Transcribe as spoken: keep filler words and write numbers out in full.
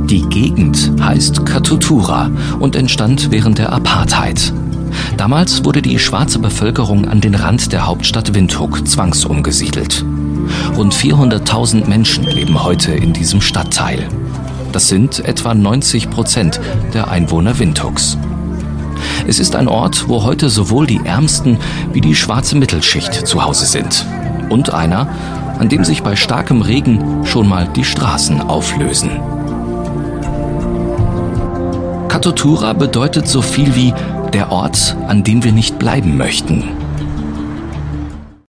Die Gegend heißt Katutura und entstand während der Apartheid. Damals wurde die schwarze Bevölkerung an den Rand der Hauptstadt Windhoek zwangsumgesiedelt. Rund vierhunderttausend Menschen leben heute in diesem Stadtteil. Das sind etwa neunzig Prozent der Einwohner Windhoeks. Es ist ein Ort, wo heute sowohl die Ärmsten wie die schwarze Mittelschicht zu Hause sind. Und einer, an dem sich bei starkem Regen schon mal die Straßen auflösen. Katutura bedeutet so viel wie der Ort, an dem wir nicht bleiben möchten.